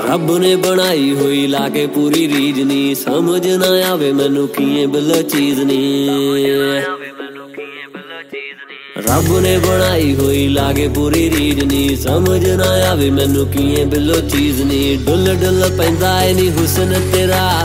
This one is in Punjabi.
ਰੱਬ ਨੇ ਬਣਾਈ ਹੋਈ ਲਾ ਕੇ ਪੂਰੀ ਰੀਝ ਨੀ, ਸਮਝ ਨਾ ਆਵੇ ਮੈਨੂੰ ਕੀ ਬਿੱਲੋ ਚੀਜ਼ ਨੀ। ਰੱਬ ਨੇ ਬਣਾਈ ਹੋਈ ਲਾ ਕੇ ਪੂਰੀ ਰੀਝ ਨੀ, ਸਮਝ ਨਾ ਆਵੇ ਮੈਨੂੰ ਕੀ ਬਿੱਲੋ ਚੀਜ਼ ਨੀ। ਡੁੱਲ ਡੁੱਲ ਪੈਂਦਾ ਏ ਨੀ ਹੁਸਨ ਤੇਰਾ,